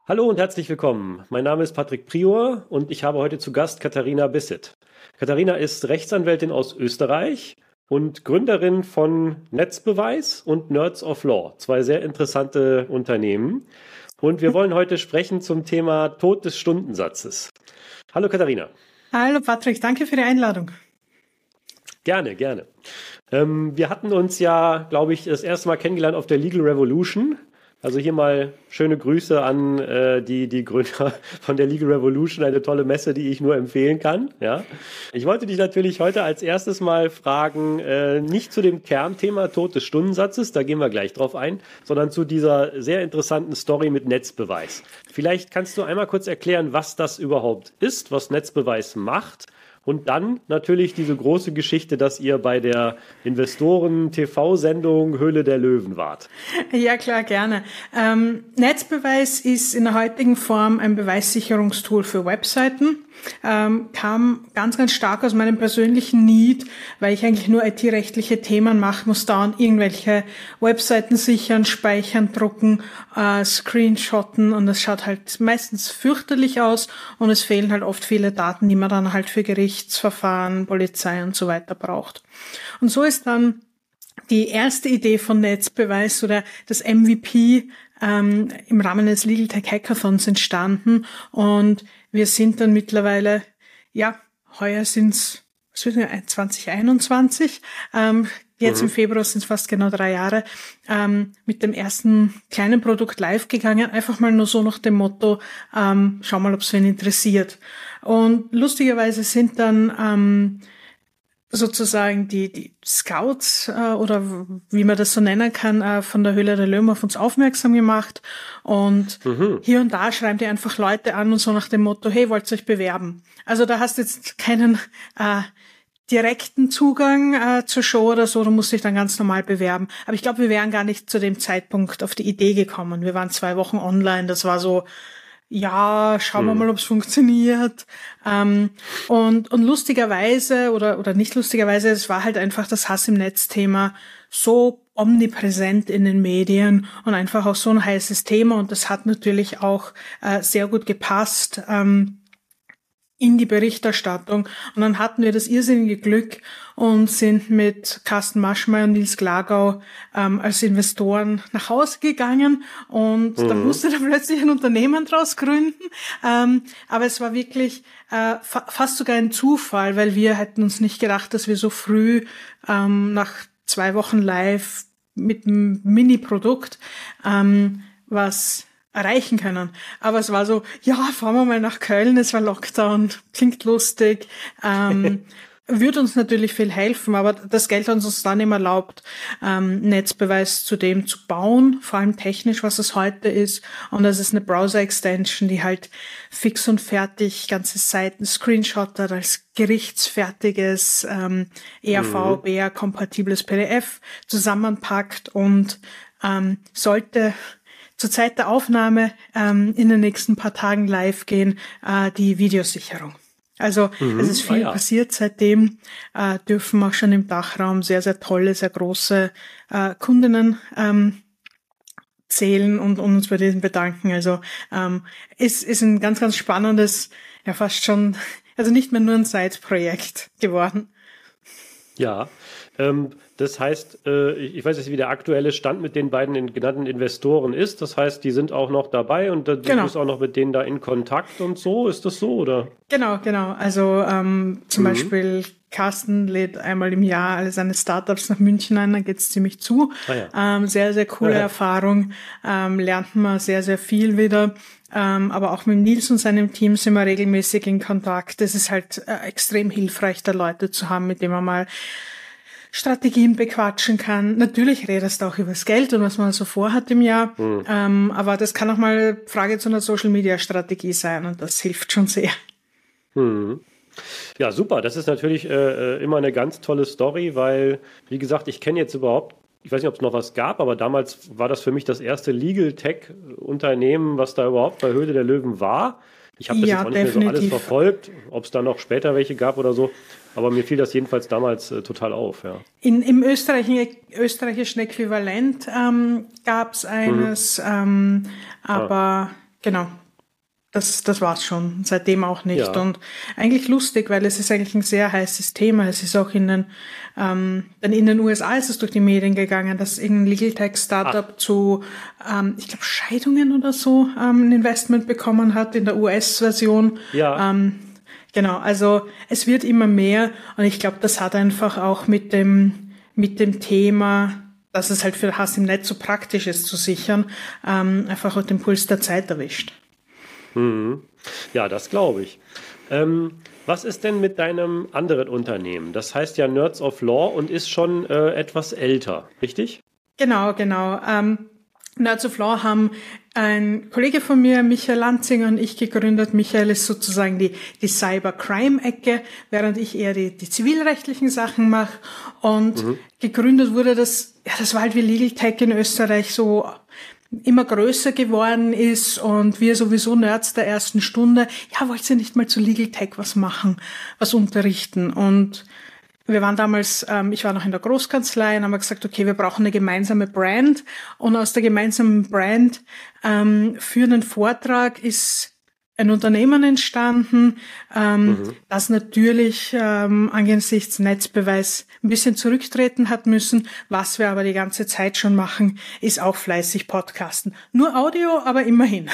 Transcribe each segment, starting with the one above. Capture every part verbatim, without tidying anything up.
Hallo und herzlich willkommen. Mein Name ist Patrick Prior und ich habe heute zu Gast Katharina Bissett. Katharina ist Rechtsanwältin aus Österreich und Gründerin von Netzbeweis und Nerds of Law, zwei sehr interessante Unternehmen. Und wir wollen heute sprechen zum Thema Tod des Stundensatzes. Hallo Katharina. Hallo Patrick, danke für die Einladung. Gerne, gerne. Ähm, wir hatten uns ja, glaube ich, das erste Mal kennengelernt auf der Legal Revolution. Also hier mal schöne Grüße an äh, die, die Gründer von der Legal Revolution, eine tolle Messe, die ich nur empfehlen kann. Ja. Ich wollte dich natürlich heute als erstes mal fragen, äh, nicht zu dem Kernthema Tod des Stundensatzes, da gehen wir gleich drauf ein, sondern zu dieser sehr interessanten Story mit Netzbeweis. Vielleicht kannst du einmal kurz erklären, was das überhaupt ist, was Netzbeweis macht. Und dann natürlich diese große Geschichte, dass ihr bei der Investoren-T V-Sendung Höhle der Löwen wart. Ja, klar, gerne. Ähm, Netzbeweis ist in der heutigen Form ein Beweissicherungstool für Webseiten. Ähm, kam ganz, ganz stark aus meinem persönlichen Need, weil ich eigentlich nur I T-rechtliche Themen machen muss, dauernd irgendwelche Webseiten sichern, speichern, drucken, äh, screenshotten und das schaut halt meistens fürchterlich aus und es fehlen halt oft viele Daten, die man dann halt für Gerichtsverfahren, Polizei und so weiter braucht. Und so ist dann die erste Idee von Netzbeweis oder das M V P ähm, im Rahmen des Legal Tech Hackathons entstanden und wir sind dann mittlerweile, ja, heuer sind's, was wissen wir, zwanzig einundzwanzig, ähm, jetzt mhm. im Februar sind es fast genau drei Jahre, ähm, mit dem ersten kleinen Produkt live gegangen, einfach mal nur so nach dem Motto, ähm, schau mal, ob es wen interessiert. Und lustigerweise sind dann ähm, sozusagen die, die Scouts äh, oder wie man das so nennen kann, äh, von der Höhle der Löwen auf uns aufmerksam gemacht und mhm. hier und da schreiben die einfach Leute an und so nach dem Motto, hey, wollt ihr euch bewerben? Also da hast du jetzt keinen äh, direkten Zugang äh, zur Show oder so, du musst dich dann ganz normal bewerben. Aber ich glaube, wir wären gar nicht zu dem Zeitpunkt auf die Idee gekommen. Wir waren zwei Wochen online, das war so, ja, schauen wir hm. mal, ob es funktioniert. Ähm, und, und lustigerweise oder, oder nicht lustigerweise, es war halt einfach das Hass im Netz-Thema so omnipräsent in den Medien und einfach auch so ein heißes Thema. Und das hat natürlich auch äh, sehr gut gepasst ähm, in die Berichterstattung. Und dann hatten wir das irrsinnige Glück und sind mit Carsten Maschmeyer und Nils Glagau ähm, als Investoren nach Hause gegangen und mhm. da musste da plötzlich ein Unternehmen draus gründen. Ähm, aber es war wirklich äh, fa- fast sogar ein Zufall, weil wir hätten uns nicht gedacht, dass wir so früh ähm, nach zwei Wochen live mit einem Mini-Produkt ähm, was erreichen können. Aber es war so, ja, fahren wir mal nach Köln, es war Lockdown, klingt lustig, ähm, würde uns natürlich viel helfen, aber das Geld hat uns dann eben erlaubt, ähm, Netzbeweis zudem zu bauen, vor allem technisch, was es heute ist. Und das ist eine Browser-Extension, die halt fix und fertig ganze Seiten screenshottet als gerichtsfertiges ähm, E R V, B R-kompatibles P D F zusammenpackt und ähm, sollte zur Zeit der Aufnahme ähm, in den nächsten paar Tagen live gehen, äh, die Videosicherung. Also mhm. es ist viel ah, ja. passiert seitdem, äh, dürfen auch schon im Dachraum sehr, sehr tolle, sehr große äh, Kundinnen ähm, zählen und, und uns bei denen bedanken. Also ähm, es ist ein ganz, ganz spannendes, ja fast schon, also nicht mehr nur ein Side-Projekt geworden. Ja, ähm, das heißt, äh, ich weiß jetzt, wie der aktuelle Stand mit den beiden genannten Investoren ist. Das heißt, die sind auch noch dabei und du genau. bist auch noch mit denen da in Kontakt und so. Ist das so, oder? Genau, genau. Also ähm, zum mhm. Beispiel Carsten lädt einmal im Jahr alle seine Startups nach München ein, da geht's ziemlich zu. Ah, ja. ähm, sehr, sehr coole ja. Erfahrung. Ähm, lernt man sehr, sehr viel wieder. Ähm, aber auch mit Nils und seinem Team sind wir regelmäßig in Kontakt. Es ist halt äh, extrem hilfreich, da Leute zu haben, mit denen man mal Strategien bequatschen kann. Natürlich redest du auch über das Geld und was man so vorhat im Jahr. Mhm. Ähm, aber das kann auch mal Frage zu einer Social-Media-Strategie sein und das hilft schon sehr. Mhm. Ja, super. Das ist natürlich äh, immer eine ganz tolle Story, weil, wie gesagt, ich kenne jetzt überhaupt, ich weiß nicht, ob es noch was gab, aber damals war das für mich das erste Legal-Tech-Unternehmen, was da überhaupt bei Höhle der Löwen war. Ich habe das ja, jetzt auch nicht definitiv. mehr so alles verfolgt, ob es da noch später welche gab oder so. Aber mir fiel das jedenfalls damals äh, total auf. Ja. In, Im Österreich, österreichischen Äquivalent ähm, gab es eines, mhm. ähm, aber ah. genau. Das, das war's schon. Seitdem auch nicht. Ja. Und eigentlich lustig, weil es ist eigentlich ein sehr heißes Thema. Es ist auch in den, ähm, dann in den U S A ist es durch die Medien gegangen, dass irgendein Legal Tech Startup Ach. zu, ähm, ich glaube, Scheidungen oder so, ähm, ein Investment bekommen hat in der U S-Version. Ja. Ähm, genau. Also, es wird immer mehr. Und ich glaube, das hat einfach auch mit dem, mit dem Thema, dass es halt für Hass im Netz so praktisch ist zu sichern, ähm, einfach auch den Puls der Zeit erwischt. Mhm. Ja, das glaube ich. Ähm, was ist denn mit deinem anderen Unternehmen? Das heißt ja Nerds of Law und ist schon äh, etwas älter, richtig? Genau, genau. Ähm, Nerds of Law haben ein Kollege von mir, Michael Lanzinger, und ich gegründet. Michael ist sozusagen die, die Cybercrime-Ecke, während ich eher die, die zivilrechtlichen Sachen mache. Und mhm. gegründet wurde das, ja, das war halt wie Legal Tech in Österreich so immer größer geworden ist und wir sowieso Nerds der ersten Stunde, ja, wollt ihr nicht mal zu Legal Tech was machen, was unterrichten? Und wir waren damals, ähm, ich war noch in der Großkanzlei und haben gesagt, okay, wir brauchen eine gemeinsame Brand. Und aus der gemeinsamen Brand ähm, für einen Vortrag ist ein Unternehmen entstanden, ähm, mhm. das natürlich ähm, angesichts Netzbeweis ein bisschen zurücktreten hat müssen. Was wir aber die ganze Zeit schon machen, ist auch fleißig podcasten. Nur Audio, aber immerhin.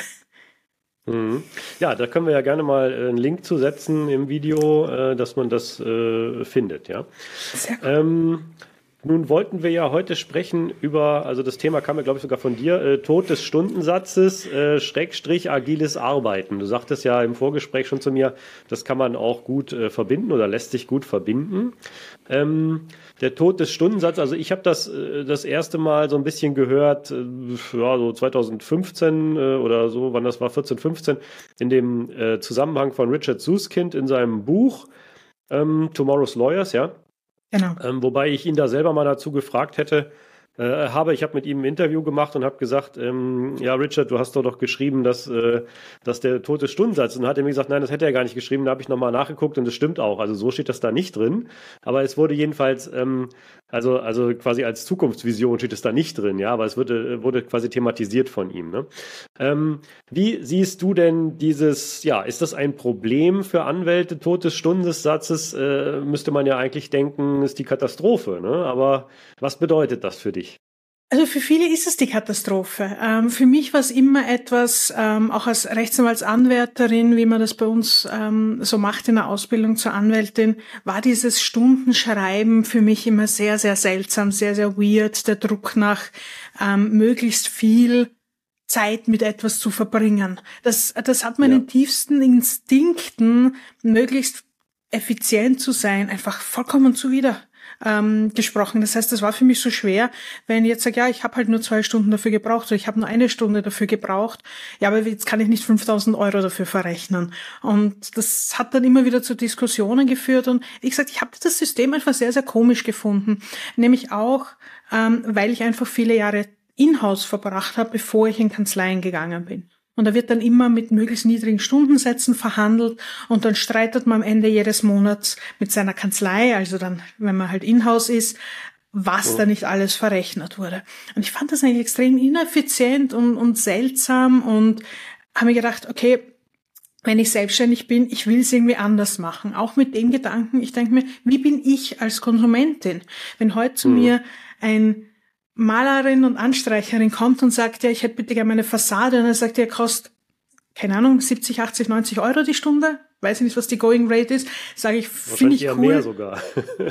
Mhm. Ja, da können wir ja gerne mal einen Link zu setzen im Video, äh, dass man das äh, findet. Ja. Sehr gut. Ähm, Nun wollten wir ja heute sprechen über, also das Thema kam ja, glaube ich, sogar von dir, äh, Tod des Stundensatzes, äh, Schrägstrich agiles Arbeiten. Du sagtest ja im Vorgespräch schon zu mir, das kann man auch gut äh, verbinden oder lässt sich gut verbinden. Ähm, der Tod des Stundensatzes, also ich habe das äh, das erste Mal so ein bisschen gehört, äh, ja, so zwanzig fünfzehn äh, oder so, wann das war, vierzehn, fünfzehn, in dem äh, Zusammenhang von Richard Susskind in seinem Buch ähm, Tomorrow's Lawyers, ja. Genau. Ähm, wobei ich ihn da selber mal dazu gefragt hätte, äh, habe, ich habe mit ihm ein Interview gemacht und habe gesagt, ähm, ja Richard, du hast doch doch geschrieben, dass, äh, dass der Tod des Stundensatz, und dann hat er mir gesagt, nein, das hätte er gar nicht geschrieben, da habe ich nochmal nachgeguckt und das stimmt auch, also so steht das da nicht drin, aber es wurde jedenfalls, ähm, also, also quasi als Zukunftsvision steht es da nicht drin, ja, aber es wurde, wurde quasi thematisiert von ihm, ne? Ähm, wie siehst du denn dieses, ja, ist das ein Problem für Anwälte, Tod des Stundensatzes, äh, müsste man ja eigentlich denken, ist die Katastrophe, ne? Aber was bedeutet das für dich? Also für viele ist es die Katastrophe. Ähm, für mich war es immer etwas, ähm, auch als Rechtsanwaltsanwärterin, wie man das bei uns ähm, so macht in der Ausbildung zur Anwältin, war dieses Stundenschreiben für mich immer sehr, sehr seltsam, sehr, sehr weird. Der Druck nach ähm, möglichst viel Zeit mit etwas zu verbringen. Das, das hat meinen ja. tiefsten Instinkten, möglichst effizient zu sein, einfach vollkommen zuwider. Ähm, gesprochen. Das heißt, das war für mich so schwer, wenn ich jetzt sage, ja, ich habe halt nur zwei Stunden dafür gebraucht oder ich habe nur eine Stunde dafür gebraucht, ja, aber jetzt kann ich nicht fünftausend Euro dafür verrechnen. Und das hat dann immer wieder zu Diskussionen geführt und wie gesagt, ich habe das System einfach sehr, sehr komisch gefunden. Nämlich auch, ähm, weil ich einfach viele Jahre in-house verbracht habe, bevor ich in Kanzleien gegangen bin. Und da wird dann immer mit möglichst niedrigen Stundensätzen verhandelt und dann streitet man am Ende jedes Monats mit seiner Kanzlei, also dann, wenn man halt in-house ist, was oh. da nicht alles verrechnet wurde. Und ich fand das eigentlich extrem ineffizient und, und seltsam und habe mir gedacht, okay, wenn ich selbstständig bin, ich will es irgendwie anders machen. Auch mit dem Gedanken, ich denke mir, wie bin ich als Konsumentin? Wenn heute zu mhm. mir ein Malerin und Anstreicherin kommt und sagt, ja, ich hätte bitte gerne meine Fassade, und er sagt, ja, kostet, keine Ahnung, siebzig, achtzig, neunzig Euro die Stunde, weiß ich nicht, was die Going Rate ist, sage ich, finde ich cool. Mehr sogar.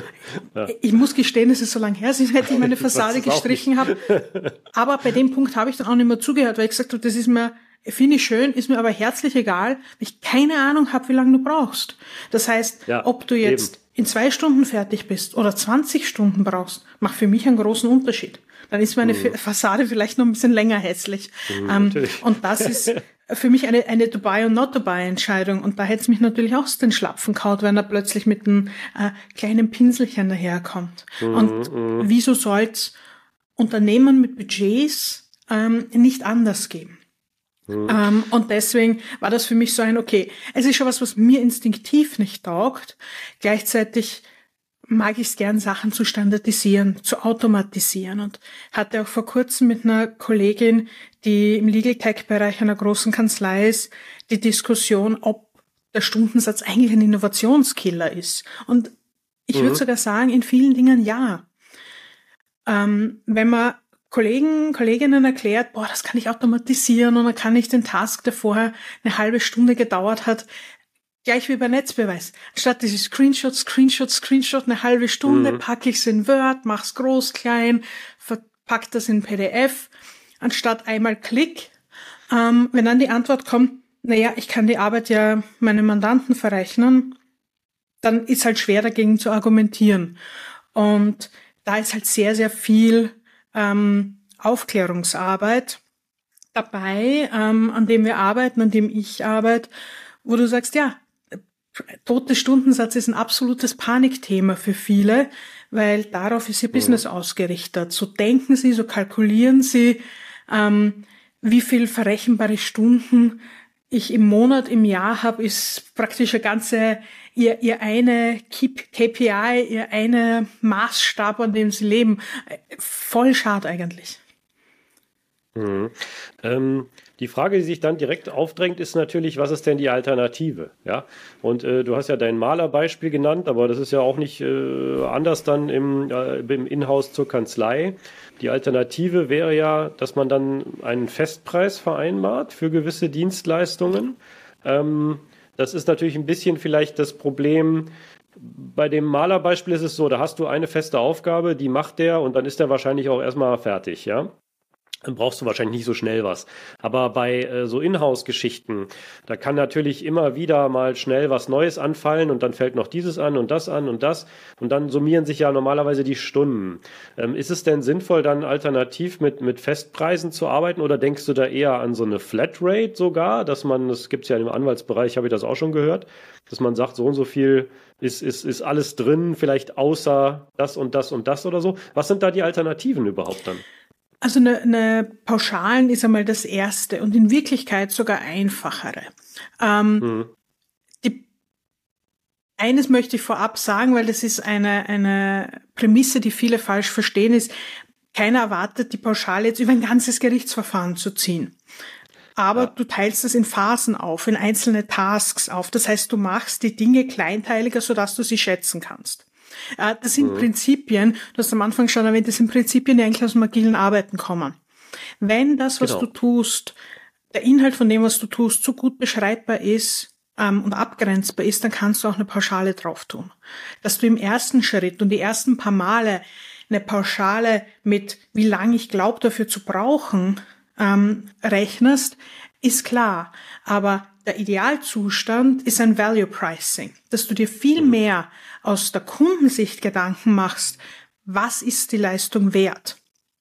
Ja. Ich muss gestehen, es ist so lange her, seit ich meine Fassade ich gestrichen habe, aber bei dem Punkt habe ich dann auch nicht mehr zugehört, weil ich gesagt habe, das ist mir, finde ich schön, ist mir aber herzlich egal, weil ich keine Ahnung habe, wie lange du brauchst. Das heißt, ja, ob du jetzt eben. in zwei Stunden fertig bist oder zwanzig Stunden brauchst, macht für mich einen großen Unterschied. Dann ist meine mhm. Fassade vielleicht noch ein bisschen länger hässlich. Mhm, ähm, und das ist für mich eine, eine To-Buy- und Not-to-Buy-Entscheidung. Und da hätte es mich natürlich auch aus den Schlapfen kaut, wenn er plötzlich mit einem äh, kleinen Pinselchen daherkommt. Mhm, und mhm. wieso soll's Unternehmen mit Budgets ähm, nicht anders geben? Mhm. Ähm, und deswegen war das für mich so ein, okay, es ist schon was, was mir instinktiv nicht taugt. Gleichzeitig mag ich es gern, Sachen zu standardisieren, zu automatisieren und hatte auch vor kurzem mit einer Kollegin, die im Legal Tech-Bereich einer großen Kanzlei ist, die Diskussion, ob der Stundensatz eigentlich ein Innovationskiller ist. Und ich mhm. würde sogar sagen, in vielen Dingen ja. Ähm, wenn man Kollegen, Kolleginnen erklärt, boah, das kann ich automatisieren und dann kann ich den Task, der vorher eine halbe Stunde gedauert hat, gleich wie bei Netzbeweis. Anstatt diese Screenshot, Screenshot, Screenshot, eine halbe Stunde, mhm. packe ich es in Word, mach's groß, klein, verpack das in P D F, anstatt einmal Klick. Ähm, wenn dann die Antwort kommt, naja, ich kann die Arbeit ja meinem Mandanten verrechnen, dann ist halt schwer dagegen zu argumentieren. Und da ist halt sehr, sehr viel ähm, Aufklärungsarbeit dabei, ähm, an dem wir arbeiten, an dem ich arbeite, wo du sagst, ja, toter Stundensatz ist ein absolutes Panikthema für viele, weil darauf ist ihr mhm. Business ausgerichtet. So denken sie, so kalkulieren sie, ähm, wie viel verrechenbare Stunden ich im Monat, im Jahr habe, ist praktisch eine ganze, ihr, ihr eine K P I, ihr eine Maßstab, an dem sie leben. Voll schade eigentlich. Mhm. Ähm, die Frage, die sich dann direkt aufdrängt, ist natürlich, was ist denn die Alternative? Ja, und äh, du hast ja dein Malerbeispiel genannt, aber das ist ja auch nicht äh, anders dann im, äh, im Inhouse zur Kanzlei. Die Alternative wäre ja, dass man dann einen Festpreis vereinbart für gewisse Dienstleistungen. Ähm, das ist natürlich ein bisschen vielleicht das Problem. Bei dem Malerbeispiel ist es so, da hast du eine feste Aufgabe, die macht der und dann ist der wahrscheinlich auch erstmal fertig, ja. Dann brauchst du wahrscheinlich nicht so schnell was. Aber bei äh, so Inhouse-Geschichten, da kann natürlich immer wieder mal schnell was Neues anfallen und dann fällt noch dieses an und das an und das und dann summieren sich ja normalerweise die Stunden. Ähm, ist es denn sinnvoll, dann alternativ mit, mit Festpreisen zu arbeiten oder denkst du da eher an so eine Flatrate sogar, dass man, das gibt's ja im Anwaltsbereich, habe ich das auch schon gehört, dass man sagt, so und so viel ist, ist, ist alles drin, vielleicht außer das und das und das oder so. Was sind da die Alternativen überhaupt dann? Also eine, eine Pauschalen ist einmal das Erste und in Wirklichkeit sogar einfachere. Ähm, mhm. die, eines möchte ich vorab sagen, weil das ist eine, eine Prämisse, die viele falsch verstehen, ist, keiner erwartet, die Pauschale jetzt über ein ganzes Gerichtsverfahren zu ziehen. Aber ja. du teilst es in Phasen auf, in einzelne Tasks auf. Das heißt, du machst die Dinge kleinteiliger, sodass du sie schätzen kannst. Das sind mhm. Prinzipien, du hast am Anfang schon erwähnt, das sind Prinzipien, die eigentlich aus dem agilen Arbeiten kommen. Wenn das, was genau. du tust, der Inhalt von dem, was du tust, so gut beschreibbar ist ähm, und abgrenzbar ist, dann kannst du auch eine Pauschale drauf tun. Dass du im ersten Schritt und die ersten paar Male eine Pauschale mit, wie lange ich glaube, dafür zu brauchen, ähm, rechnest, ist klar. Aber der Idealzustand ist ein Value Pricing, dass du dir viel mehr aus der Kundensicht Gedanken machst, was ist die Leistung wert?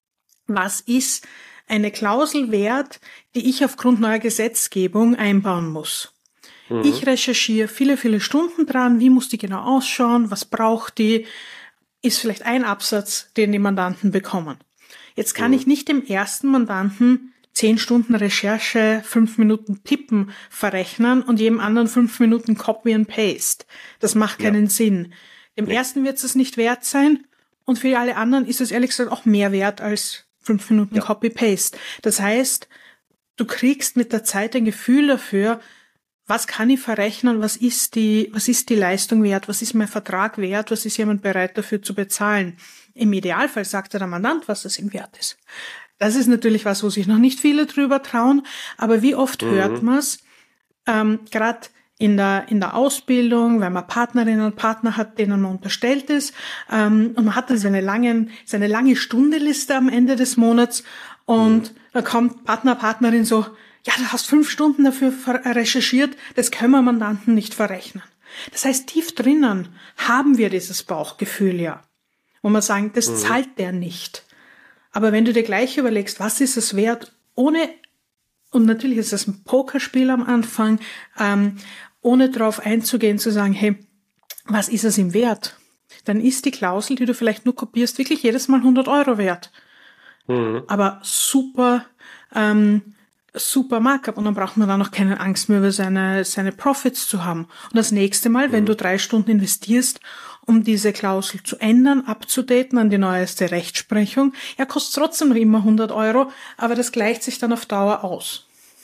Was ist eine Klausel wert, die ich aufgrund neuer Gesetzgebung einbauen muss? Mhm. Ich recherchiere viele, viele Stunden dran, wie muss die genau ausschauen, was braucht die, ist vielleicht ein Absatz, den die Mandanten bekommen. Jetzt kann mhm. ich nicht dem ersten Mandanten zehn Stunden Recherche, fünf Minuten Tippen verrechnen und jedem anderen fünf Minuten Copy and Paste. Das macht keinen ja. Sinn. Dem nee. ersten wird es nicht wert sein und für alle anderen ist es ehrlich gesagt auch mehr wert als fünf Minuten ja. Copy Paste. Das heißt, du kriegst mit der Zeit ein Gefühl dafür, was kann ich verrechnen, was ist die, was ist die Leistung wert, was ist mein Vertrag wert, was ist jemand bereit dafür zu bezahlen. Im Idealfall sagt der Mandant, was das ihm wert ist. Das ist natürlich was, wo sich noch nicht viele drüber trauen, aber wie oft mhm. hört man es, ähm, gerade in der in der Ausbildung, wenn man Partnerinnen und Partner hat, denen man unterstellt ist, ähm, und man hat dann seine langen seine lange Stundenliste am Ende des Monats und mhm. dann kommt Partner, Partnerin so, ja, du hast fünf Stunden dafür recherchiert, das können wir Mandanten nicht verrechnen. Das heißt, tief drinnen haben wir dieses Bauchgefühl ja, wo man sagen, das mhm. zahlt der nicht. Aber wenn du dir gleich überlegst, was ist es wert, ohne, und natürlich ist es ein Pokerspiel am Anfang, ähm, ohne darauf einzugehen, zu sagen, hey, was ist es ihm wert? Dann ist die Klausel, die du vielleicht nur kopierst, wirklich jedes Mal hundert Euro wert. Mhm. Aber super, ähm, super Markup. Und dann braucht man dann noch keine Angst mehr, über seine, seine Profits zu haben. Und das nächste Mal, mhm. wenn du drei Stunden investierst um diese Klausel zu ändern, abzudaten an die neueste Rechtsprechung. Ja, kostet trotzdem noch immer hundert Euro, aber das gleicht sich dann auf Dauer aus.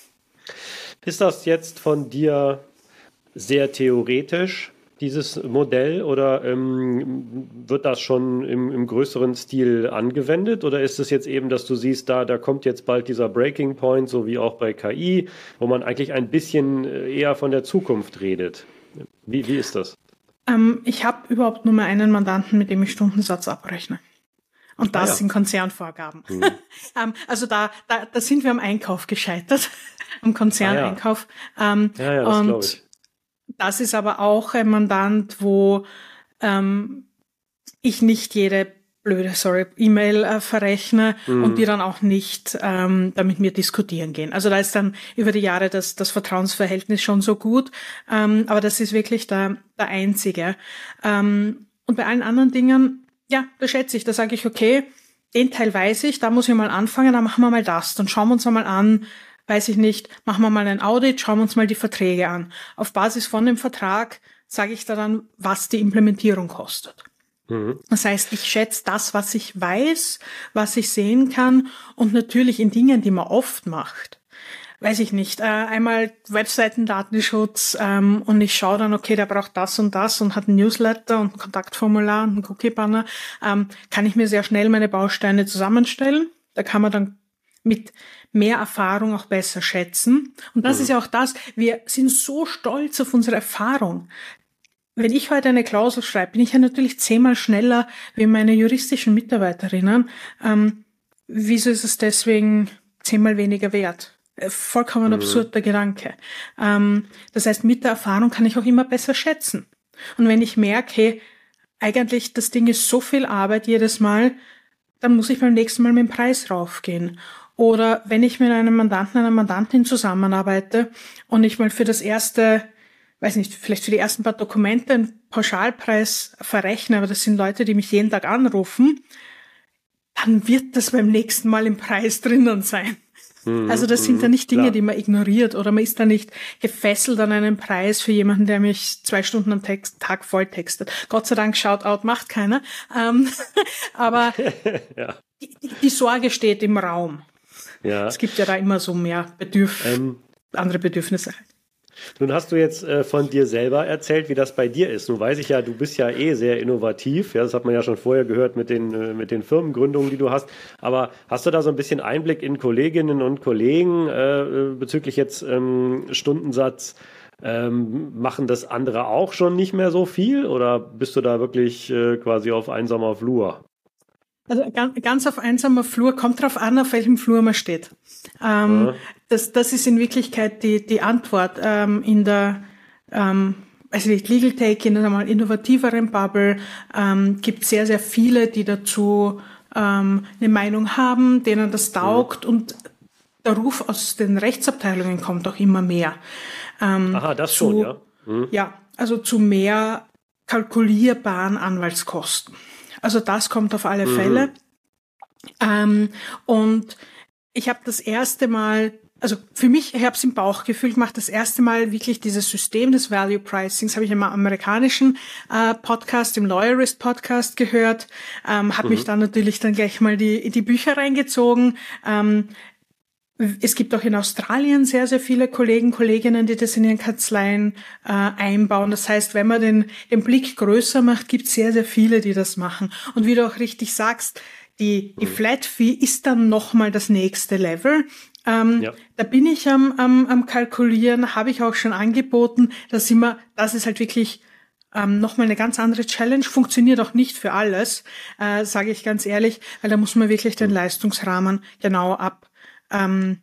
Ist das jetzt von dir sehr theoretisch, dieses Modell, oder ähm, wird das schon im, im größeren Stil angewendet, oder ist es jetzt eben, dass du siehst, da, da kommt jetzt bald dieser Breaking Point, so wie auch bei K I, wo man eigentlich ein bisschen eher von der Zukunft redet? Wie, wie ist das? Ähm, ich habe überhaupt nur mal einen Mandanten, mit dem ich Stundensatz abrechne. Und das ah, ja. sind Konzernvorgaben. Mhm. ähm, also da, da, da sind wir am Einkauf gescheitert, am Konzerneinkauf. Ah, ja. ähm, ja, ja, das glaube ich. Das ist aber auch ein Mandant, wo ähm, ich nicht jede blöde, sorry, E-Mail äh, verrechne mhm. und die dann auch nicht ähm, da mit mir diskutieren gehen. Also da ist dann über die Jahre das, das Vertrauensverhältnis schon so gut, ähm, aber das ist wirklich der, der einzige. Ähm, und bei allen anderen Dingen, ja, da schätze ich, da sage ich, okay, den Teil weiß ich, da muss ich mal anfangen, dann machen wir mal das, dann schauen wir uns einmal an, weiß ich nicht, machen wir mal ein Audit, schauen wir uns mal die Verträge an. Auf Basis von dem Vertrag sage ich da dann, was die Implementierung kostet. Mhm. Das heißt, ich schätze das, was ich weiß, was ich sehen kann, und natürlich in Dingen, die man oft macht. Weiß ich nicht, äh, einmal Webseitendatenschutz ähm, und ich schaue dann, okay, der braucht das und das und hat ein Newsletter und ein Kontaktformular und einen Cookie-Banner, ähm, kann ich mir sehr schnell meine Bausteine zusammenstellen. Da kann man dann mit mehr Erfahrung auch besser schätzen. Und das mhm. ist ja auch das, wir sind so stolz auf unsere Erfahrung. Wenn ich heute eine Klausel schreibe, bin ich ja natürlich zehnmal schneller wie meine juristischen Mitarbeiterinnen. Ähm, wieso ist es deswegen zehnmal weniger wert? Vollkommen mhm. absurder Gedanke. Ähm, das heißt, mit der Erfahrung kann ich auch immer besser schätzen. Und wenn ich merke, hey, eigentlich das Ding ist so viel Arbeit jedes Mal, dann muss ich beim nächsten Mal mit dem Preis raufgehen. Oder wenn ich mit einem Mandanten, einer Mandantin zusammenarbeite und ich mal für das erste, weiß nicht, vielleicht für die ersten paar Dokumente einen Pauschalpreis verrechne, aber das sind Leute, die mich jeden Tag anrufen, dann wird das beim nächsten Mal im Preis drinnen sein. Mhm, also das sind ja nicht Dinge, klar. die man ignoriert, oder man ist da nicht gefesselt an einen Preis für jemanden, der mich zwei Stunden am Text, Tag voll textet. Gott sei Dank, Shoutout macht keiner. Ähm, aber ja. die, die Sorge steht im Raum. Ja. Es gibt ja da immer so mehr Bedürf ähm, andere Bedürfnisse. Nun hast du jetzt äh, von dir selber erzählt, wie das bei dir ist. Nun weiß ich ja, du bist ja eh sehr innovativ. Ja, das hat man ja schon vorher gehört mit den, äh, mit den Firmengründungen, die du hast. Aber hast du da so ein bisschen Einblick in Kolleginnen und Kollegen äh, bezüglich jetzt ähm, Stundensatz? Ähm, machen das andere auch schon nicht mehr so viel? Oder bist du da wirklich äh, quasi auf einsamer Flur? Also ganz auf einsamer Flur, kommt drauf an, auf welchem Flur man steht. Ähm, ja. das, das ist in Wirklichkeit die, die Antwort. Ähm, in der, ähm, also nicht Legal Tech, in einer mal innovativeren Bubble, ähm, gibt es sehr, sehr viele, die dazu ähm, eine Meinung haben, denen das taugt, ja. und der Ruf aus den Rechtsabteilungen kommt auch immer mehr. Ähm, Aha, das zu, schon, ja. Mhm. Ja, also zu mehr kalkulierbaren Anwaltskosten. Also das kommt auf alle mhm. Fälle. Ähm, und ich habe das erste Mal, also für mich, ich habe es im Bauchgefühl gemacht, das erste Mal wirklich dieses System des Value Pricings habe ich im amerikanischen äh, Podcast, im Lawyerist Podcast gehört, ähm, habe mhm. mich dann natürlich dann gleich mal die, die Bücher reingezogen. Ähm, Es gibt auch in Australien sehr, sehr viele Kollegen, Kolleginnen, die das in ihren Kanzleien äh, einbauen. Das heißt, wenn man den, den Blick größer macht, gibt es sehr, sehr viele, die das machen. Und wie du auch richtig sagst, die, die Flat Fee ist dann nochmal das nächste Level. Ähm, ja. Da bin ich am, am, am Kalkulieren, habe ich auch schon angeboten. Da sind wir, das ist halt wirklich ähm, nochmal eine ganz andere Challenge. Funktioniert auch nicht für alles, äh, sage ich ganz ehrlich, weil da muss man wirklich den Leistungsrahmen genau ab Ähm,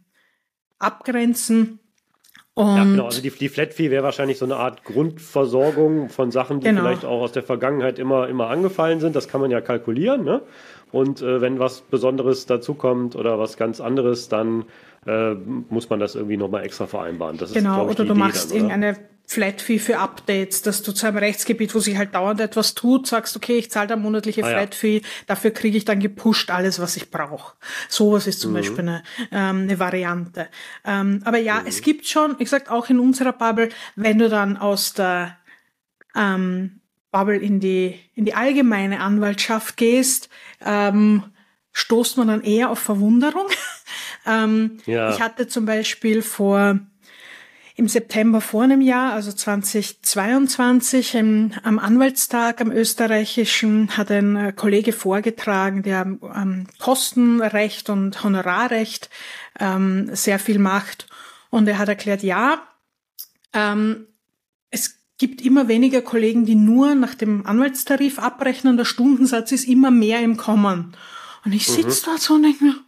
abgrenzen. Und ja, genau. Also die, die Flat Fee wäre wahrscheinlich so eine Art Grundversorgung von Sachen, die genau. vielleicht auch aus der Vergangenheit immer, immer angefallen sind. Das kann man ja kalkulieren, ne? Und äh, wenn was Besonderes dazukommt oder was ganz anderes, dann äh, muss man das irgendwie nochmal extra vereinbaren. Das genau, ist, oder du Idee machst dann, oder? irgendeine Flat Fee für Updates, dass du zu einem Rechtsgebiet, wo sich halt dauernd etwas tut, sagst, okay, ich zahle da monatliche ah, Flat Fee, ja. dafür kriege ich dann gepusht alles, was ich brauche. Sowas ist zum mhm. Beispiel eine, ähm, eine Variante. Ähm, aber ja, mhm. es gibt schon, ich sag auch in unserer Bubble, wenn du dann aus der ähm, Bubble in die, in die allgemeine Anwaltschaft gehst, ähm, stoßt man dann eher auf Verwunderung. ähm, ja. Ich hatte zum Beispiel vor, im September vor einem Jahr, also zweitausendzweiundzwanzig, im, am Anwaltstag, am österreichischen, hat ein äh, Kollege vorgetragen, der ähm, Kostenrecht und Honorarrecht ähm, sehr viel macht. Und er hat erklärt, ja, ähm, es gibt immer weniger Kollegen, die nur nach dem Anwaltstarif abrechnen. Der Stundensatz ist immer mehr im Kommen. Und ich sitze mhm. dort so und denke mir,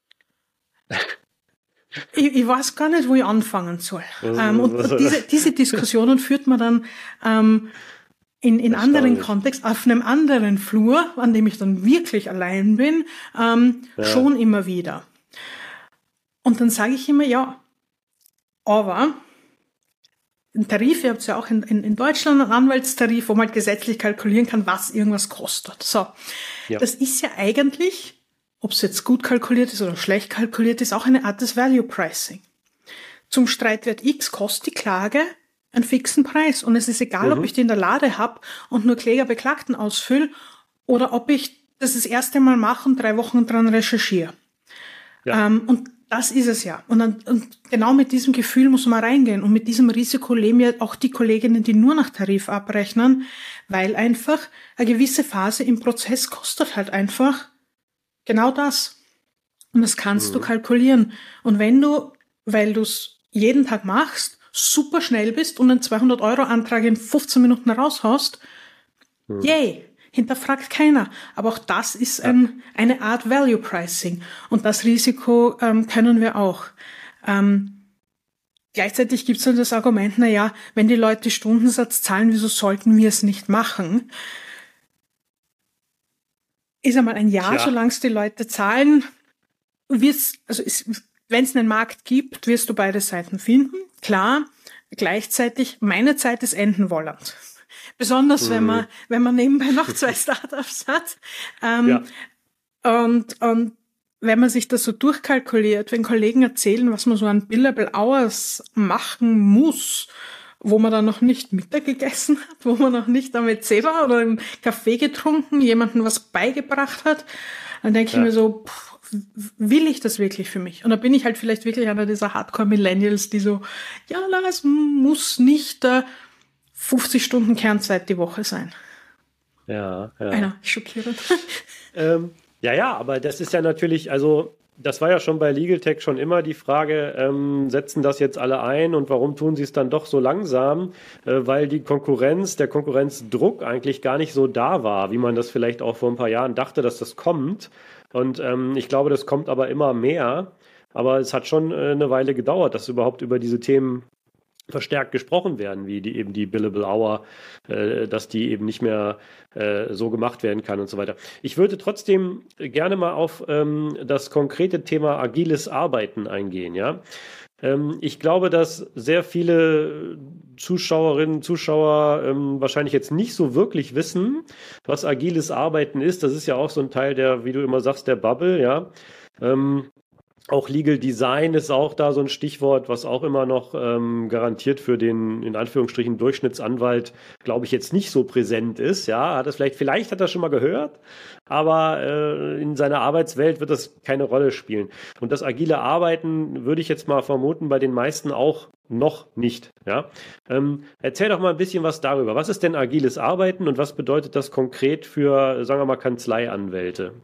ich, ich weiß gar nicht, wo ich anfangen soll. Ähm, und diese, diese Diskussionen führt man dann ähm, in, in anderen Kontext, auf einem anderen Flur, an dem ich dann wirklich allein bin, ähm, ja. schon immer wieder. Und dann sage ich immer, ja, aber ein Tarif, ihr habt ja auch in, in, in Deutschland einen Anwaltstarif, wo man halt gesetzlich kalkulieren kann, was irgendwas kostet. So, ja. Das ist ja eigentlich, ob es jetzt gut kalkuliert ist oder schlecht kalkuliert ist, auch eine Art des Value Pricing. Zum Streitwert X kostet die Klage einen fixen Preis. Und es ist egal, mhm. ob ich die in der Lade habe und nur Klägerbeklagten ausfülle oder ob ich das das erste Mal mache und drei Wochen dran recherchiere. Ja. Ähm, und das ist es ja. Und, dann, und genau mit diesem Gefühl muss man reingehen. Und mit diesem Risiko leben ja auch die Kolleginnen, die nur nach Tarif abrechnen, weil einfach eine gewisse Phase im Prozess kostet halt einfach genau das. Und das kannst mhm. du kalkulieren. Und wenn du, weil du es jeden Tag machst, super schnell bist und einen zweihundert Euro Antrag in fünfzehn Minuten raushaust, mhm. yay! Hinterfragt keiner. Aber auch das ist ein, eine Art Value Pricing. Und das Risiko ähm, können wir auch. Ähm, gleichzeitig gibt es dann das Argument, na ja, wenn die Leute Stundensatz zahlen, wieso sollten wir es nicht machen? Ist einmal ein Ja, ja. solange es die Leute zahlen, wirst, also wenn es einen Markt gibt, wirst du beide Seiten finden. Klar, gleichzeitig, meine Zeit ist enden wollend. Besonders, mhm. wenn man, wenn man nebenbei noch zwei Startups hat. Ähm, ja. und, und wenn man sich das so durchkalkuliert, wenn Kollegen erzählen, was man so an Billable Hours machen muss, wo man dann noch nicht Mittag gegessen hat, wo man noch nicht am W C war oder einen Kaffee getrunken, jemandem was beigebracht hat, dann denke ja. ich mir so, pff, will ich das wirklich für mich? Und da bin ich halt vielleicht wirklich einer dieser Hardcore-Millennials, die so, ja, na, es muss nicht äh, fünfzig Stunden Kernzeit die Woche sein. Ja, ja. Einer, schockierend. ähm, ja, ja, aber das ist ja natürlich, also das war ja schon bei Legal Tech schon immer die Frage, ähm, setzen das jetzt alle ein und warum tun sie es dann doch so langsam? Äh, weil die Konkurrenz, der Konkurrenzdruck eigentlich gar nicht so da war, wie man das vielleicht auch vor ein paar Jahren dachte, dass das kommt. Und ähm, ich glaube, das kommt aber immer mehr. Aber es hat schon äh, eine Weile gedauert, dass überhaupt über diese Themen verstärkt gesprochen werden, wie die eben die Billable Hour, äh, dass die eben nicht mehr äh, so gemacht werden kann und so weiter. Ich würde trotzdem gerne mal auf ähm, das konkrete Thema agiles Arbeiten eingehen, ja. Ähm, ich glaube, dass sehr viele Zuschauerinnen, Zuschauer ähm, wahrscheinlich jetzt nicht so wirklich wissen, was agiles Arbeiten ist. Das ist ja auch so ein Teil der, wie du immer sagst, der Bubble, ja. Ähm, Auch Legal Design ist auch da so ein Stichwort, was auch immer noch ähm, garantiert für den, in Anführungsstrichen, Durchschnittsanwalt, glaube ich, jetzt nicht so präsent ist. Ja, hat es vielleicht, vielleicht hat er schon mal gehört, aber äh, in seiner Arbeitswelt wird das keine Rolle spielen. Und das agile Arbeiten würde ich jetzt mal vermuten, bei den meisten auch noch nicht. Ja, ähm, erzähl doch mal ein bisschen was darüber. Was ist denn agiles Arbeiten und was bedeutet das konkret für, sagen wir mal, Kanzleianwälte?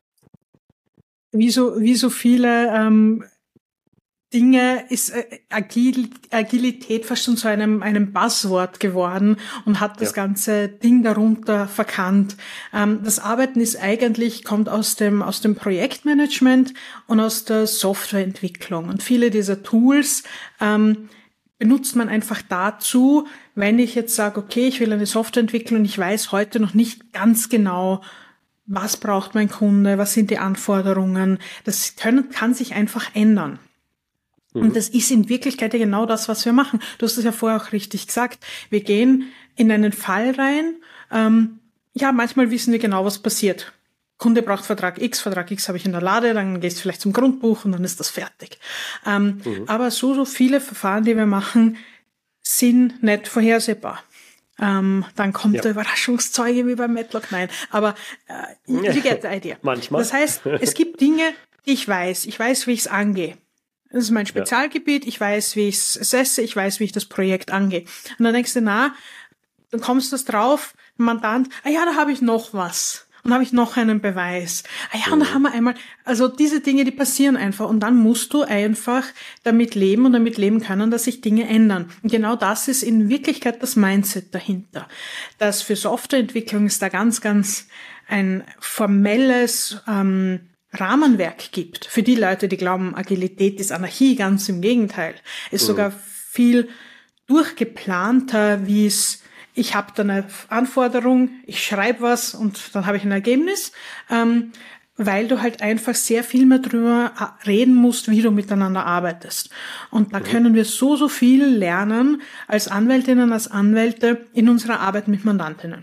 Wie so, wie so viele ähm, Dinge ist äh, Agil, Agilität fast schon zu einem, einem Buzzword geworden und hat das ja. ganze Ding darunter verkannt. Ähm, das Arbeiten ist eigentlich, kommt aus dem, aus dem Projektmanagement und aus der Softwareentwicklung. Und viele dieser Tools ähm, benutzt man einfach dazu, wenn ich jetzt sage, okay, ich will eine Software entwickeln und ich weiß heute noch nicht ganz genau, was braucht mein Kunde, was sind die Anforderungen, das können, kann sich einfach ändern. Mhm. Und das ist in Wirklichkeit ja genau das, was wir machen. Du hast es ja vorher auch richtig gesagt. Wir gehen in einen Fall rein, ähm, ja, manchmal wissen wir genau, was passiert. Kunde braucht Vertrag X, Vertrag X habe ich in der Lade, dann gehst du vielleicht zum Grundbuch und dann ist das fertig. Ähm, mhm. Aber so, so viele Verfahren, die wir machen, sind nicht vorhersehbar. Ähm, dann kommt Ja. der Überraschungszeuge wie beim Matlock. Nein, aber äh, you get the idea. Manchmal. Das heißt, es gibt Dinge, die ich weiß. Ich weiß, wie ich es angehe. Das ist mein Spezialgebiet. Ich weiß, wie ich es assesse. Ich weiß, wie ich das Projekt angehe. Und dann denkst du, na, dann kommst du drauf, Mandant, ah ja, da habe ich noch was. Und habe ich noch einen Beweis. Ah ja, und da haben wir einmal, also diese Dinge, die passieren einfach. Und dann musst du einfach damit leben und damit leben können, dass sich Dinge ändern. Und genau das ist in Wirklichkeit das Mindset dahinter. Das für Softwareentwicklung ist da ganz, ganz ein formelles ähm, Rahmenwerk gibt. Für die Leute, die glauben, Agilität ist Anarchie, ganz im Gegenteil. Ist mhm. sogar viel durchgeplanter, wie es ich habe dann eine Anforderung, ich schreibe was und dann habe ich ein Ergebnis, ähm, weil du halt einfach sehr viel mehr drüber reden musst, wie du miteinander arbeitest. Und da mhm. können wir so, so viel lernen als Anwältinnen, als Anwälte in unserer Arbeit mit Mandantinnen.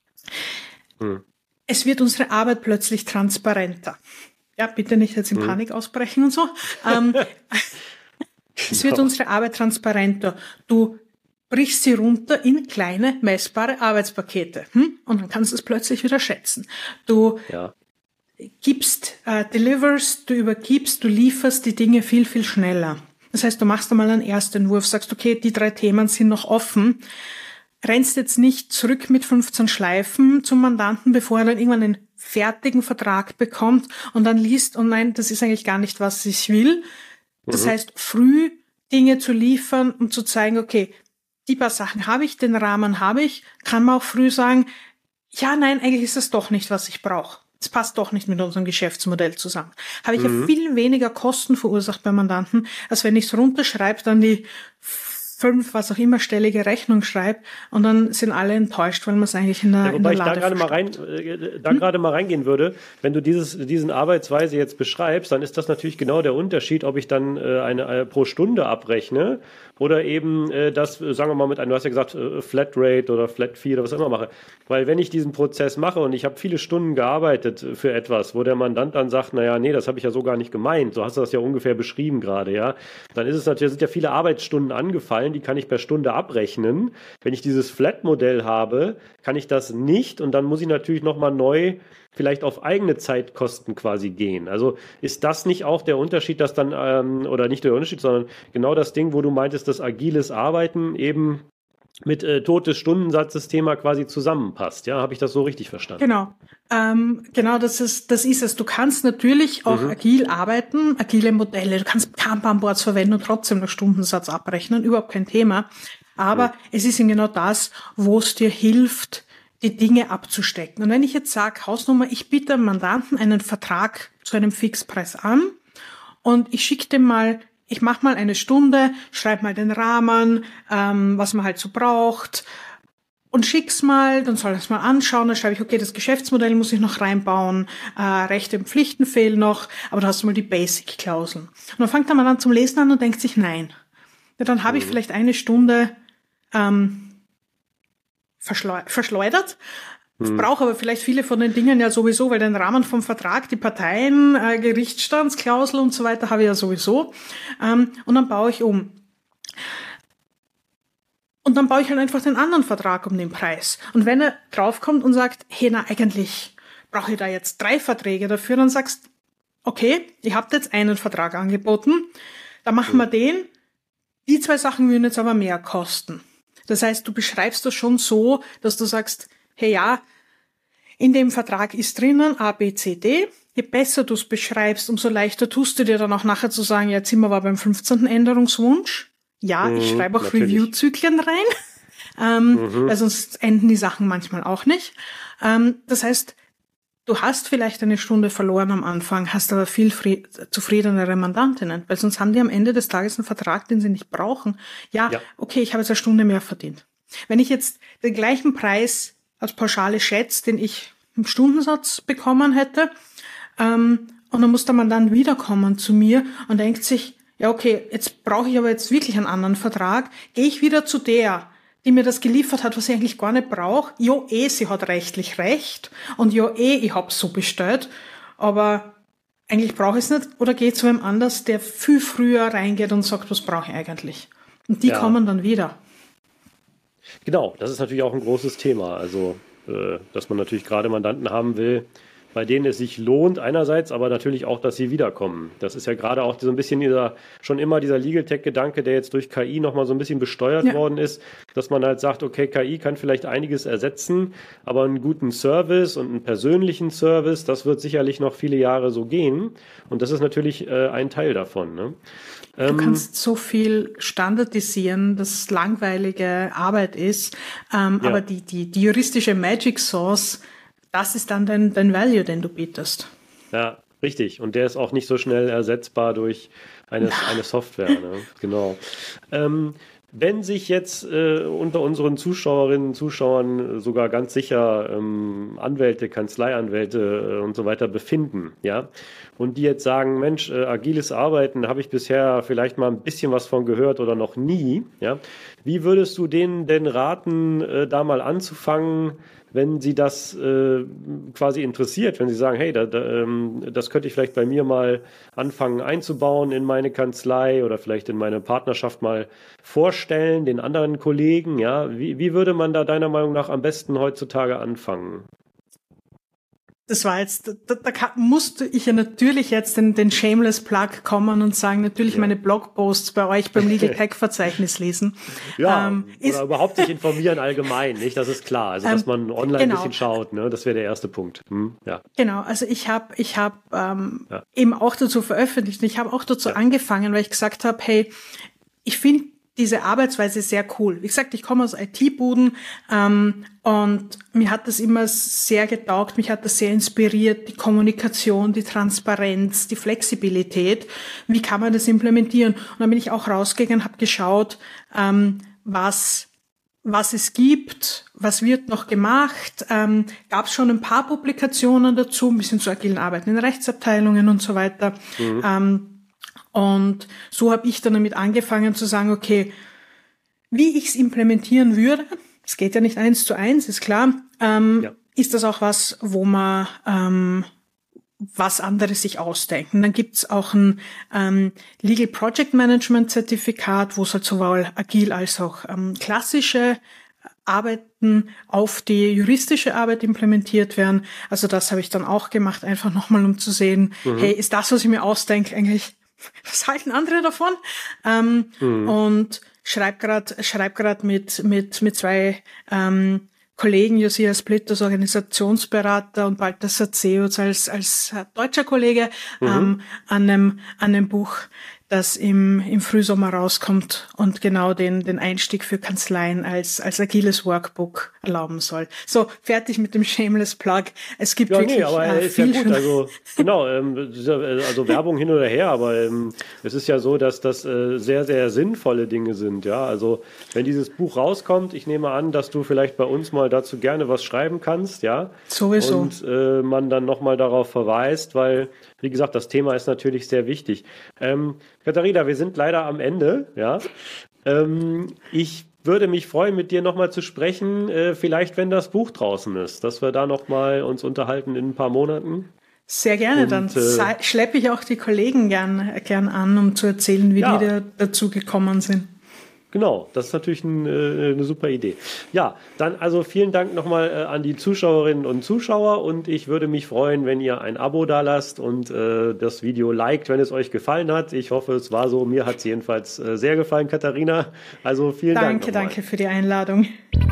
Mhm. Es wird unsere Arbeit plötzlich transparenter. Ja, bitte nicht jetzt in mhm. Panik ausbrechen und so. Ähm, es wird unsere Arbeit transparenter. Du brichst sie runter in kleine, messbare Arbeitspakete. Hm? Und dann kannst du es plötzlich wieder schätzen. Du ja. gibst, äh, deliverst, du übergibst, du lieferst die Dinge viel, viel schneller. Das heißt, du machst einmal einen Erstentwurf, sagst, okay, die drei Themen sind noch offen, rennst jetzt nicht zurück mit fünfzehn Schleifen zum Mandanten, bevor er dann irgendwann einen fertigen Vertrag bekommt und dann liest, oh nein, das ist eigentlich gar nicht, was ich will. Das mhm. heißt, früh Dinge zu liefern und zu zeigen, okay, die paar Sachen habe ich, den Rahmen habe ich, kann man auch früh sagen, ja, nein, eigentlich ist das doch nicht, was ich brauche. Es passt doch nicht mit unserem Geschäftsmodell zusammen. Habe ich mhm. ja viel weniger Kosten verursacht bei Mandanten, als wenn ich es runterschreibe, dann die fünf, was auch immer, stellige Rechnung schreibe und dann sind alle enttäuscht, weil man es eigentlich in der, ja, wobei in der Lade ich da gerade mal rein, äh, da mhm. gerade mal reingehen würde, wenn du dieses, diesen Arbeitsweise jetzt beschreibst, dann ist das natürlich genau der Unterschied, ob ich dann äh, eine, eine pro Stunde abrechne oder eben äh, das, äh, sagen wir mal mit einem, du hast ja gesagt, äh, Flatrate oder Flat Fee oder was immer mache. Weil wenn ich diesen Prozess mache und ich habe viele Stunden gearbeitet für etwas, wo der Mandant dann sagt, naja, nee, das habe ich ja so gar nicht gemeint, so hast du das ja ungefähr beschrieben gerade, ja, dann ist es natürlich, sind ja viele Arbeitsstunden angefallen, die kann ich per Stunde abrechnen. Wenn ich dieses Flat-Modell habe, kann ich das nicht und dann muss ich natürlich nochmal neu vielleicht auf eigene Zeitkosten quasi gehen. Also ist das nicht auch der Unterschied, dass dann, ähm, oder nicht der Unterschied, sondern genau das Ding, wo du meintest, dass agiles Arbeiten eben mit äh, totes Stundensatzes-Thema quasi zusammenpasst. Ja, habe ich das so richtig verstanden? Genau. Ähm, genau, das ist, das ist es. Du kannst natürlich auch mhm. agil arbeiten, agile Modelle. Du kannst Kanban-Boards verwenden und trotzdem noch Stundensatz abrechnen. Überhaupt kein Thema. Aber mhm. es ist eben genau das, wo es dir hilft, die Dinge abzustecken. Und wenn ich jetzt sage, Hausnummer, ich biete einem Mandanten einen Vertrag zu einem Fixpreis an und ich schicke dem mal, ich mache mal eine Stunde, schreibe mal den Rahmen, ähm, was man halt so braucht und schick's mal, dann soll er es mal anschauen, dann schreibe ich, okay, das Geschäftsmodell muss ich noch reinbauen, äh, Rechte und Pflichten fehlen noch, aber du hast mal die Basic-Klauseln. Und dann fängt er mal an zum Lesen an und denkt sich, nein. Ja, dann habe ich vielleicht eine Stunde ähm, verschleu- verschleudert, hm. brauche aber vielleicht viele von den Dingen ja sowieso, weil den Rahmen vom Vertrag, die Parteien, äh, Gerichtsstandsklausel und so weiter habe ich ja sowieso. Ähm, und dann baue ich um. Und dann baue ich halt einfach den anderen Vertrag um den Preis. Und wenn er draufkommt und sagt, hey, na, eigentlich brauche ich da jetzt drei Verträge dafür, dann sagst, okay, ihr habt jetzt einen Vertrag angeboten, dann machen wir den. Die zwei Sachen würden jetzt aber mehr kosten. Das heißt, du beschreibst das schon so, dass du sagst, hey, ja, in dem Vertrag ist drinnen A, B, C, D. Je besser du es beschreibst, umso leichter tust du dir dann auch nachher zu sagen, ja, jetzt sind wir aber beim fünfzehnten Änderungswunsch. Ja, mhm, ich schreibe auch natürlich Review-Zyklen rein, ähm, mhm. weil sonst enden die Sachen manchmal auch nicht. Ähm, das heißt, du hast vielleicht eine Stunde verloren am Anfang, hast aber viel fried- zufriedenere Mandantinnen, weil sonst haben die am Ende des Tages einen Vertrag, den sie nicht brauchen. Ja, ja. okay, ich habe jetzt eine Stunde mehr verdient. Wenn ich jetzt den gleichen Preis als Pauschale schätze, den ich im Stundensatz bekommen hätte, ähm, und dann muss der Mandant wiederkommen zu mir und denkt sich, ja, okay, jetzt brauche ich aber jetzt wirklich einen anderen Vertrag. Gehe ich wieder zu der, die mir das geliefert hat, was ich eigentlich gar nicht brauche. Jo, eh, sie hat rechtlich recht. Und jo, eh, ich hab's so bestellt. Aber eigentlich brauche ich es nicht. Oder gehe zu einem anders, der viel früher reingeht und sagt, was brauche ich eigentlich. Und die ja. kommen dann wieder. Genau, das ist natürlich auch ein großes Thema. Also, äh, dass man natürlich gerade Mandanten haben will, bei denen es sich lohnt einerseits, aber natürlich auch, dass sie wiederkommen. Das ist ja gerade auch so ein bisschen dieser, schon immer dieser Legal Tech-Gedanke, der jetzt durch K I nochmal so ein bisschen besteuert Ja. worden ist, dass man halt sagt, okay, K I kann vielleicht einiges ersetzen, aber einen guten Service und einen persönlichen Service, das wird sicherlich noch viele Jahre so gehen. Und das ist natürlich äh, ein Teil davon, ne? Du kannst so viel standardisieren, dass langweilige Arbeit ist, ähm, Ja. aber die, die, die juristische Magic Sauce, das ist dann dein, dein Value, den du bietest. Ja, richtig. Und der ist auch nicht so schnell ersetzbar durch eine, eine Software. Ne? Genau. Ähm, wenn sich jetzt äh, unter unseren Zuschauerinnen und Zuschauern sogar ganz sicher ähm, Anwälte, Kanzleianwälte äh, und so weiter befinden, ja, und die jetzt sagen, Mensch, äh, agiles Arbeiten habe ich bisher vielleicht mal ein bisschen was von gehört oder noch nie, ja, wie würdest du denen denn raten, äh, da mal anzufangen, wenn Sie das äh, quasi interessiert, wenn Sie sagen, hey, da, da, ähm, das könnte ich vielleicht bei mir mal anfangen einzubauen in meine Kanzlei oder vielleicht in meine Partnerschaft mal vorstellen, den anderen Kollegen, ja, wie, wie würde man da deiner Meinung nach am besten heutzutage anfangen? Das war jetzt, da, da kann, musste ich ja natürlich jetzt den, den Shameless Plug kommen und sagen, natürlich Ja. meine Blogposts bei euch beim Legal Tech Verzeichnis lesen. Ja, Ähm, oder ist, überhaupt sich informieren allgemein, nicht? Das ist klar. Also, dass man online genau. ein bisschen schaut, ne? Das wäre der erste Punkt. Hm? Ja. Genau, also ich habe ich hab, ähm, Ja. eben auch dazu veröffentlicht. Ich habe auch dazu Ja. angefangen, weil ich gesagt habe, hey, ich finde diese Arbeitsweise sehr cool. Wie gesagt, ich komme aus I T-Buden ähm, und mir hat das immer sehr getaugt, mich hat das sehr inspiriert, die Kommunikation, die Transparenz, die Flexibilität. Wie kann man das implementieren? Und dann bin ich auch rausgegangen, habe geschaut, ähm, was was es gibt, was wird noch gemacht. Ähm, gab es schon ein paar Publikationen dazu, ein bisschen zu agilen Arbeiten in Rechtsabteilungen und so weiter. Mhm. Ähm, Und so habe ich dann damit angefangen zu sagen, okay, wie ich es implementieren würde, es geht ja nicht eins zu eins, ist klar, ähm, ja. ist das auch was, wo man ähm, was anderes sich ausdenken. Dann gibt's auch ein ähm, Legal Project Management Zertifikat, wo es halt sowohl agil als auch ähm, klassische Arbeiten auf die juristische Arbeit implementiert werden. Also das habe ich dann auch gemacht, einfach nochmal um zu sehen, mhm. hey, ist das, was ich mir ausdenke, eigentlich, was halten andere davon? Ähm, mhm. Und schreib gerade schreib gerade mit mit mit zwei ähm, Kollegen, Josiah Splitt als Organisationsberater und Balthasar Zeutz als als deutscher Kollege mhm. ähm, an einem an einem Buch, das im im Frühsommer rauskommt und genau den den Einstieg für Kanzleien als als agiles Workbook erlauben soll. So, fertig mit dem Shameless Plug. Es gibt ja, wirklich nee, aber äh, ist ja viel gut. Also genau, ähm, also Werbung hin oder her, aber ähm, es ist ja so, dass das äh, sehr sehr sinnvolle Dinge sind. Ja, also wenn dieses Buch rauskommt, ich nehme an, dass du vielleicht bei uns mal dazu gerne was schreiben kannst, ja. Sowieso. Und äh, man dann nochmal darauf verweist, weil wie gesagt, das Thema ist natürlich sehr wichtig. Ähm, Katharina, wir sind leider am Ende, ja. Ähm, ich würde mich freuen, mit dir nochmal zu sprechen, äh, vielleicht wenn das Buch draußen ist, dass wir da nochmal uns unterhalten in ein paar Monaten. Sehr gerne, und, dann äh, schleppe ich auch die Kollegen gern, gern an, um zu erzählen, wie ja. die da dazu gekommen sind. Genau, das ist natürlich ein, äh, eine super Idee. Ja, dann also vielen Dank nochmal äh, an die Zuschauerinnen und Zuschauer und ich würde mich freuen, wenn ihr ein Abo da lasst und äh, das Video liked, wenn es euch gefallen hat. Ich hoffe, es war so. Mir hat es jedenfalls äh, sehr gefallen, Katharina. Also vielen danke, Dank. Danke, danke für die Einladung.